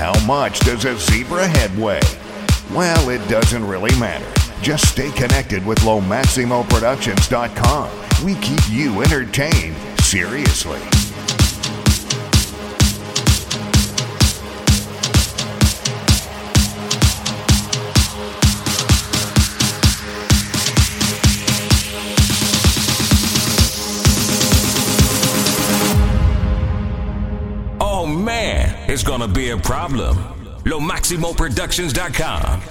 How much does a zebra head weigh? Well, it doesn't really matter. Just stay connected with LoMaximoProductions.com. We keep you entertained, seriously. Oh man, it's gonna be a problem. LoMaximoProductions.com.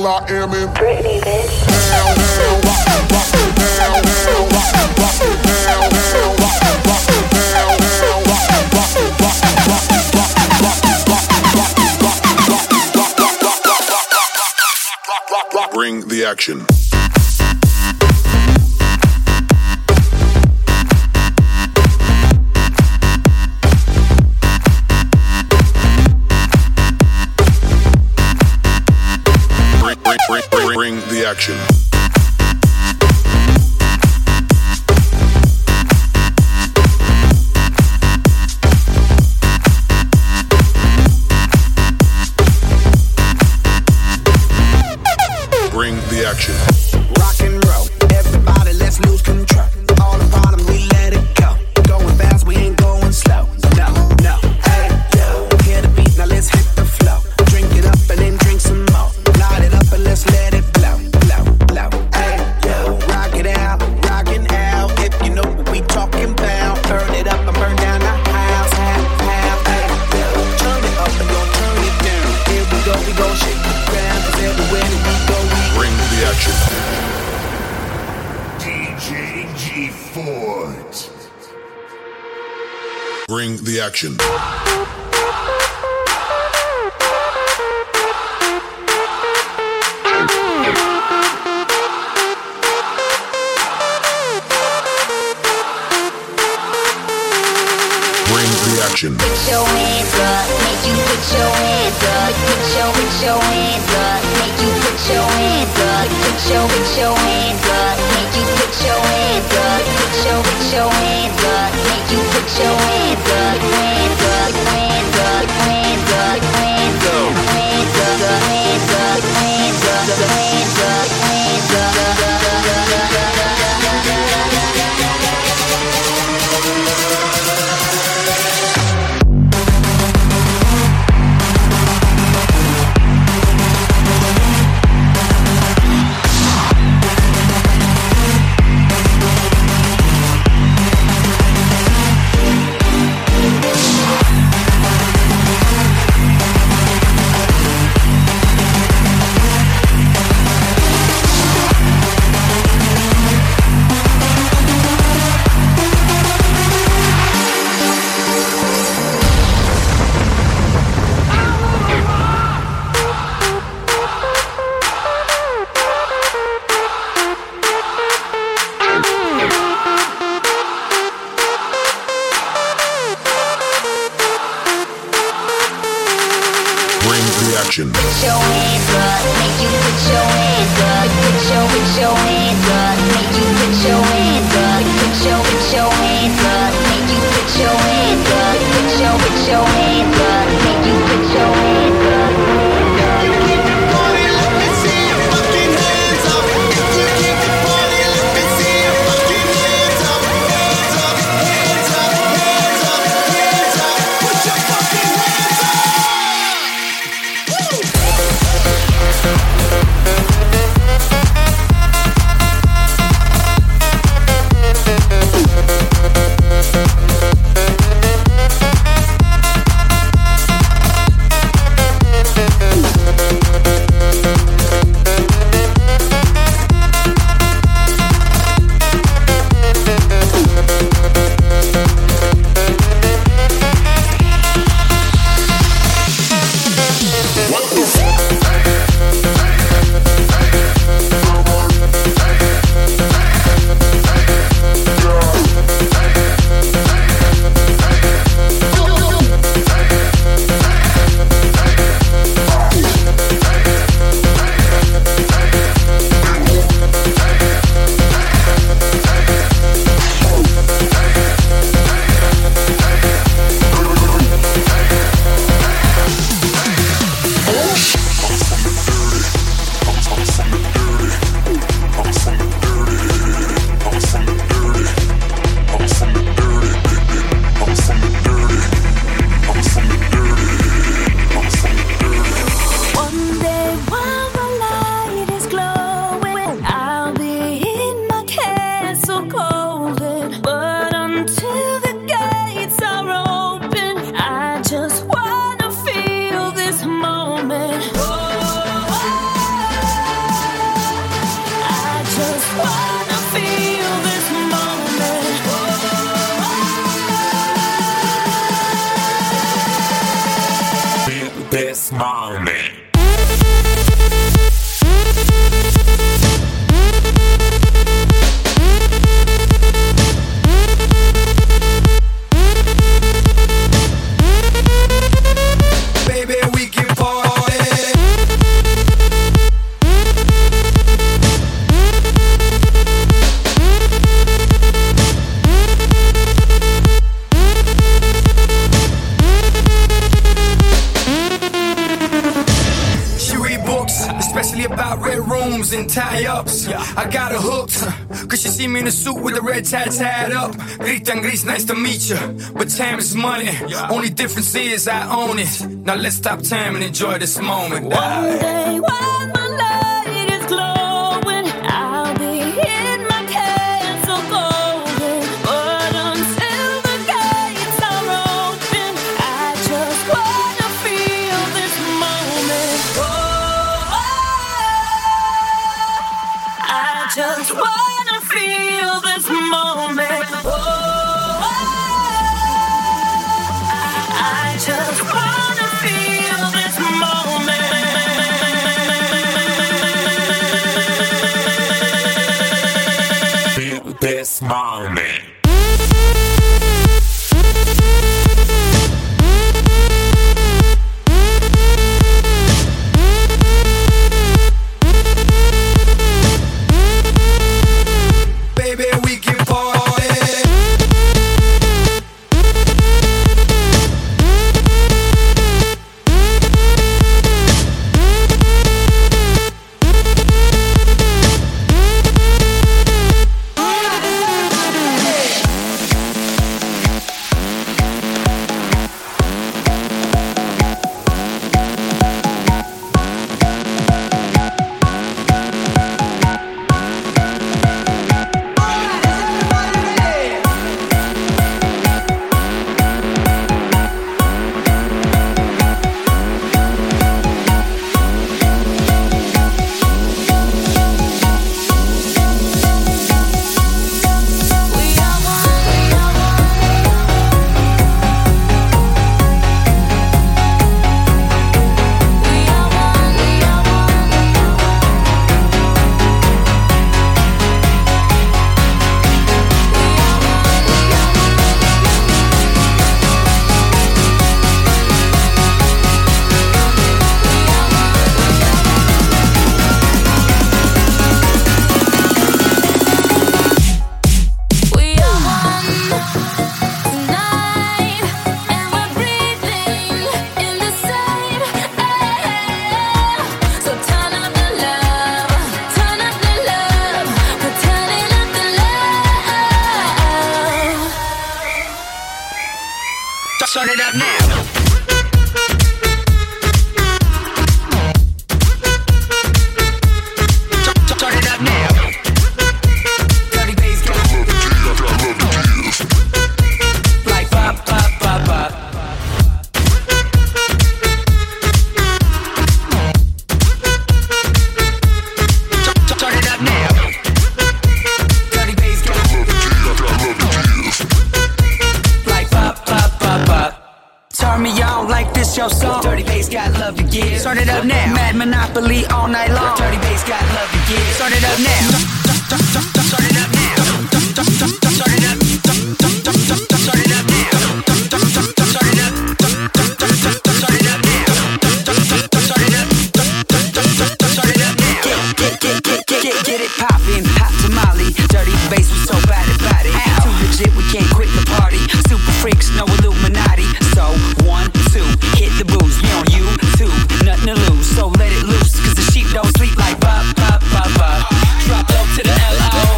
I am in Britney, bitch. down, down, rock it, rock it, down, down, rock it, rock it, down, down, rock it, rock it, down, down, rock it, rock it, rock it, rock it, rock it, rock it, rock it, rock it, rock it, rock it, rock it. Bring the action. Bring the action. Bring the action. Rock and roll, everybody, let's lose control. All the bottom, we let it go. Going fast, we ain't going slow. No, no, hey, yo. Hear the beat, now let's hit the flow. Drink it up and then drink some more. Light it up and let's let it blow, blow, blow. Hey, yo. Rock it out, rockin' out. If you know what we talking about, burn it up and burn down the house. Hey, yo. Turn it up and don't turn it down. Here we go shake the ground. 'Cause everywhere that we go, we Bring the action. DJ G Fort. Bring the action. Bring the action. Put your hands up, make you put your hands up. Put your hands up, make you put your hands up. Put your hands up, make you put your hands up. Put your hands up, make you put your hands up. Hands up, hands up, hands up, hands up, hands up, hands up, hands up, hands up, hands up. Bring the action. Put your hands up, make you put your hands up. Put your hands up, make you put your hands up. Put your hands up, make you put your hands up. Put your hands up, make you put your hands up. you keep it party, let me see your fucking hands up. If you keep it party, let me see your fucking hands up. Hands up, hands up, hands up, hands up. Put your fucking hands up. Woo! Morning. Baby, we can party. She read books, especially about red rooms and tie-ups. I got her hooked, cause she see me in a suit with a red tie tied up. Gritan Gris, nice to meet you, but time is money. Only difference is I own it. Now let's stop time and enjoy this moment. One day when my light is glowing, I'll be in my castle golden. But until the gates are open, I just wanna feel this moment. Oh, I just wanna feel this moment. Oh, I just wanna feel this moment. Feel this morning. Baby, we can party. Turn it up now. Turn it up now. Dirty bass, get like pop, pop, pop, pop. Turn it up now. Dirty bass, get like pop, pop, pop, pop. Turn me on like this your song. Dirty bass got love to give. Turn it up now. Mad Monopoly all night long. Dirty bass got love to give. Turn it up now. Turn it up now. Turn it up. Turn it up now. Turn it up. Turn it up now. Turn it up. Turn it up now. Get it poppin', pop tamale. Dirty bass was so bad about it. Too legit, we can't quit the party. Super freaks, no Illuminati. So 1, 2, hit the booze. We on YouTube, nothing to lose. So let it loose, cause the sheep don't sleep like bop, bop, bop, bop. Drop low to the L.O.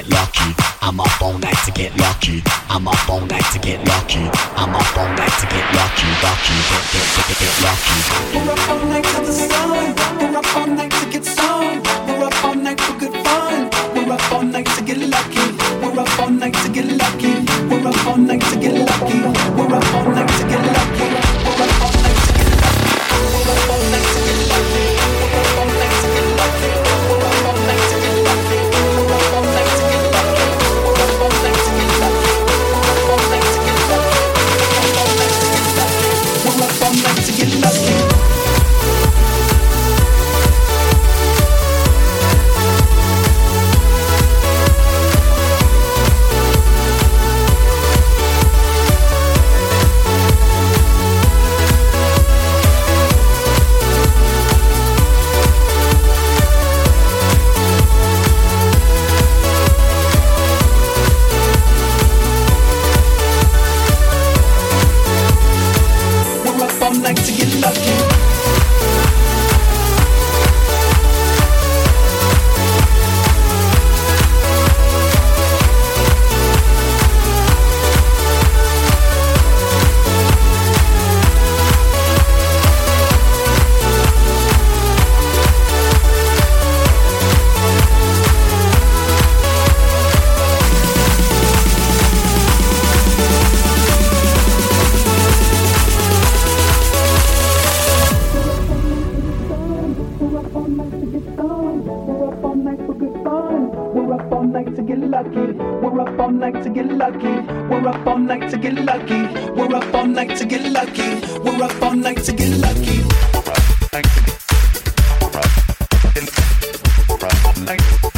get lucky. I'm up all night to get lucky. I'm up all night to get lucky. I'm up all night to get lucky. Lucky, get lucky. We're up all night to the sun. We're up all night to get some. We're up all night for good fun. We're up all night to get lucky. We're up all night to get lucky. We're up all night to get lucky. We're up all night to get lucky. We're up all night to get lucky. We're up all night to get lucky. We're up all night to get lucky. We're up all night to get lucky. We're up all night to get lucky. We're up all night to get lucky. We're up all night to get lucky. We're up all night to get lucky. We're up all night to get lucky. We're up all night to get lucky. We're up all night to get lucky. We're up all night to get lucky. We're up all night to get lucky. We're up all night to get lucky.